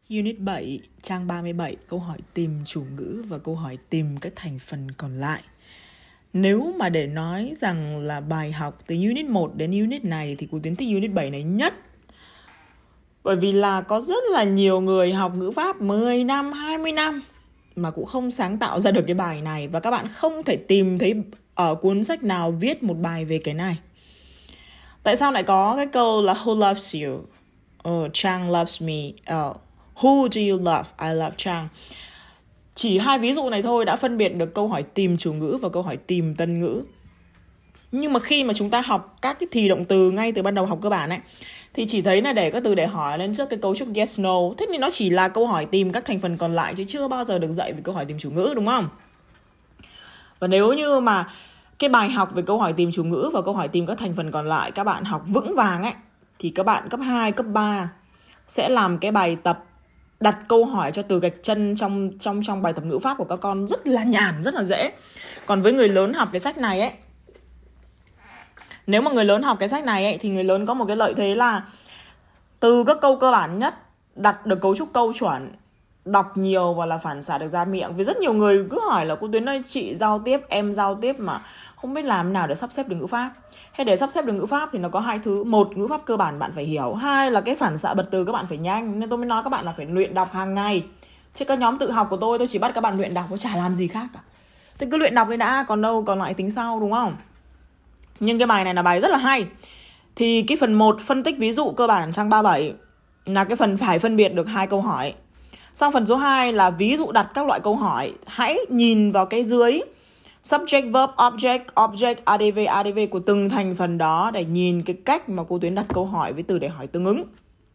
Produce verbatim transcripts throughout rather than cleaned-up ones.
Unit bảy, trang ba mươi bảy, câu hỏi tìm chủ ngữ và câu hỏi tìm các thành phần còn lại. Nếu mà để nói rằng là bài học từ Unit một đến Unit này thì cô Tuyến thích Unit bảy này nhất. Bởi vì là có rất là nhiều người học ngữ pháp mười năm, hai mươi năm mà cũng không sáng tạo ra được cái bài này. Và các bạn không thể tìm thấy ở cuốn sách nào viết một bài về cái này. Tại sao lại có cái câu là Who loves you? Oh, Trang loves me. Oh, who do you love? I love Trang. Chỉ hai ví dụ này thôi đã phân biệt được câu hỏi tìm chủ ngữ và câu hỏi tìm tân ngữ. Nhưng mà khi mà chúng ta học các cái thì động từ ngay từ ban đầu học cơ bản ấy, thì chỉ thấy là để các từ để hỏi lên trước cái cấu trúc yes no. Thế thì nó chỉ là câu hỏi tìm các thành phần còn lại chứ chưa bao giờ được dạy về câu hỏi tìm chủ ngữ, đúng không? Và nếu như mà cái bài học về câu hỏi tìm chủ ngữ và câu hỏi tìm các thành phần còn lại các bạn học vững vàng ấy, thì các bạn cấp hai, cấp ba sẽ làm cái bài tập đặt câu hỏi cho từ gạch chân trong, trong, trong bài tập ngữ pháp của các con rất là nhàn, rất là dễ. Còn với người lớn học cái sách này ấy, nếu mà người lớn học cái sách này ấy, thì người lớn có một cái lợi thế là từ các câu cơ bản nhất đặt được cấu trúc câu chuẩn, đọc nhiều và là phản xạ được ra miệng. Vì rất nhiều người cứ hỏi là cô Tuyến ơi, chị giao tiếp, em giao tiếp mà không biết làm nào để sắp xếp được ngữ pháp. Hay để sắp xếp được ngữ pháp thì nó có hai thứ. Một, ngữ pháp cơ bản bạn phải hiểu. Hai là cái phản xạ bật từ các bạn phải nhanh. Nên tôi mới nói các bạn là phải luyện đọc hàng ngày. Chứ các nhóm tự học của tôi, tôi chỉ bắt các bạn luyện đọc, tôi chả làm gì khác cả. Thế cứ luyện đọc đi đã, còn đâu còn lại tính sau, đúng không? Nhưng cái bài này là bài rất là hay. Thì cái phần một, phân tích ví dụ cơ bản trang ba mươi bảy, là cái phần phải phân biệt được hai câu hỏi. Sang phần số hai là ví dụ đặt các loại câu hỏi. Hãy nhìn vào cái dưới subject, verb, object, object, adv, adv của từng thành phần đó để nhìn cái cách mà cô Tuyến đặt câu hỏi với từ để hỏi tương ứng.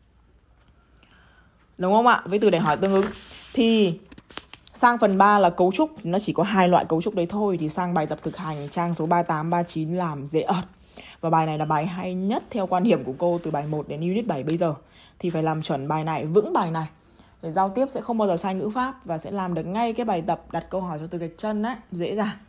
Đúng không ạ? Với từ để hỏi tương ứng. Thì sang phần ba là cấu trúc, nó chỉ có hai loại cấu trúc đấy thôi. Thì sang bài tập thực hành trang số ba mươi tám, ba mươi chín làm dễ ợt. Và bài này là bài hay nhất theo quan điểm của cô từ bài một đến Unit bảy bây giờ. Thì phải làm chuẩn bài này, vững bài này. Để giao tiếp sẽ không bao giờ sai ngữ pháp và sẽ làm được ngay cái bài tập đặt câu hỏi cho từ gạch chân ấy, dễ dàng.